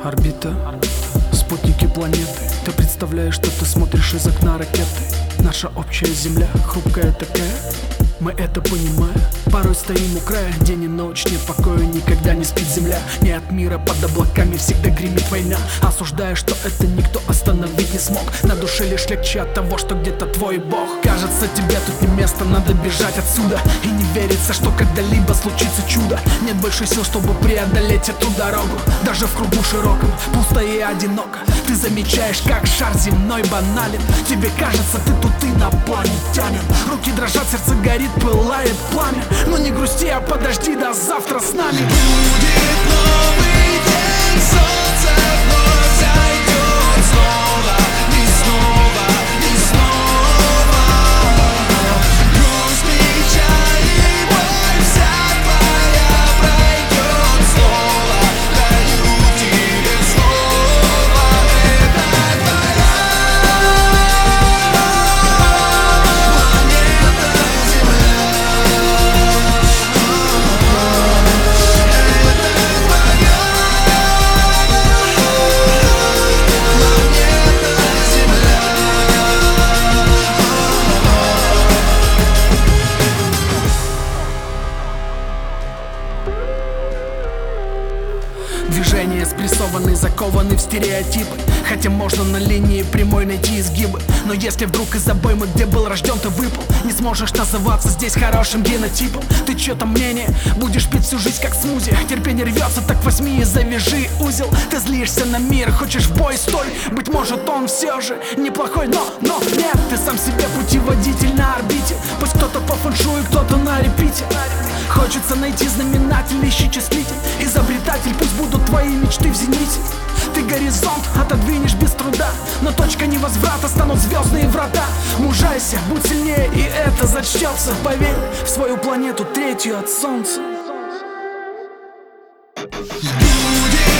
Орбита, спутники планеты. Ты представляешь, что ты смотришь из окна ракеты. Наша общая земля, хрупкая такая, мы это понимаем. Порой стоим у края, день и ночь, нет покоя, никогда не спит земля. Не от мира, под облаками всегда гремит война. Осуждая, что это никто остановить не смог. На душе лишь легче от того, что где-то твой бог. Кажется, тебе тут не место, надо бежать отсюда. И не верится, что когда-либо случится чудо. Нет больше сил, чтобы преодолеть эту дорогу. Даже в кругу широком, пусто и одиноко. Ты замечаешь, как шар земной банален. Тебе кажется, ты тут инопланетянин. Руки дрожат, сердце горит, пылает пламя. Но не грусти, а подожди до завтра с нами. Будет новый день, солнце вновь зайдет снова, и снова, и снова. Грусть, печаль и боль вся твоя пройдет снова. Даю тебе слово, это твоя планета Земля. Движения спрессованы, закованы в стереотипы. Хотя можно на линии прямой найти изгибы. Но если вдруг из обоймы, где был рожден, ты выпал, не сможешь называться здесь хорошим генотипом. Ты чьё-то мнение будешь пить всю жизнь как смузи. Терпение рвется, так возьми и завяжи узел. Ты злишься на мир, хочешь в бой, стой. Быть может он все же неплохой, но нет. Ты сам себе путеводитель на орбите. Пусть кто-то по фэншую, кто-то на репите. Хочется найти знаменатель, ищи числитель. Изобретатель, пусть будут твои мечты в зените. Ты горизонт отодвинешь без труда, но точка невозврата станут звездные врата. Мужайся, будь сильнее, и это зачтется. Поверь в свою планету, третью от солнца. Будет